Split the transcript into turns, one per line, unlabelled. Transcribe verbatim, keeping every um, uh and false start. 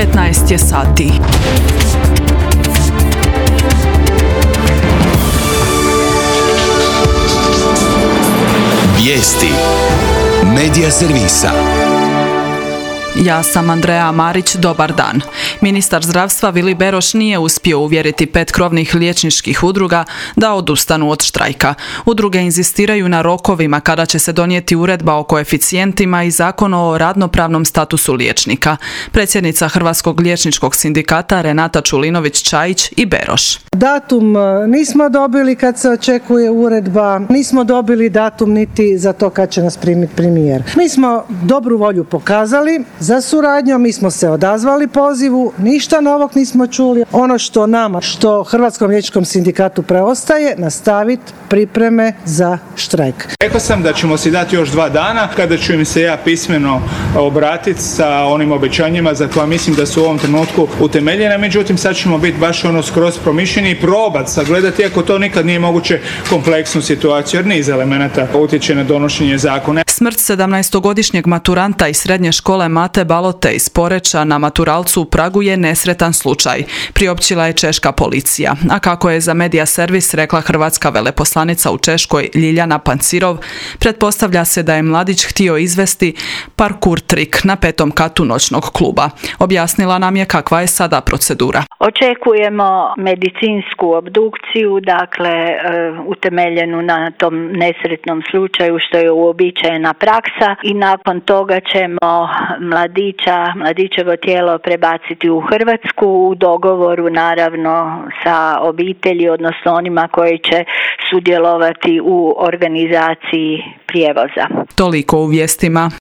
petnaest je sati.
Vijesti Medija servisa.
Ja sam Andreja Marić, dobar dan. Ministar zdravstva Vili Beroš nije uspio uvjeriti pet krovnih liječničkih udruga da odustanu od štrajka. Udruge inzistiraju na rokovima kada će se donijeti uredba o koeficijentima i zakon o radnopravnom statusu liječnika. Predsjednica Hrvatskog liječničkog sindikata Renata Čulinović-Čajić i Beroš.
Datum nismo dobili kad se očekuje uredba, nismo dobili datum niti za to kad će nas primiti premijer. Mi smo dobru volju pokazali za suradnju, mi smo se odazvali pozivu, ništa novog nismo čuli. Ono što nama, što Hrvatskom liječničkom sindikatu preostaje, nastaviti pripreme za štrajk.
Rekao sam da ćemo si dati još dva dana kada ću im se ja pismeno obratiti sa onim obećanjima za koja mislim da su u ovom trenutku utemeljene, međutim sad ćemo biti baš ono skroz promišljeni i probati sagledati, iako to nikad nije moguće, kompleksnu situaciju jer niz elemenata utječe na donošenje zakona.
Smrt sedamnaestogodišnjeg maturanta iz srednje škole Mate Balote iz Poreča na maturalcu u Pragu je nesretan slučaj, priopćila je češka policija. A kako je za Medija servis rekla hrvatska veleposlanica u Češkoj Ljiljana Pancirov, pretpostavlja se da je mladić htio izvesti parkour trik na petom katu noćnog kluba. Objasnila nam je kakva je sada procedura.
Očekujemo medicinsku obdukciju, dakle utemeljenu na tom nesretnom slučaju što je uobičajena praksa i nakon toga ćemo mladića, mladićevo tijelo prebaciti u Hrvatsku u dogovoru naravno sa obitelji, odnosno onima koji će sudjelovati u organizaciji prijevoza.
Toliko u vijestima.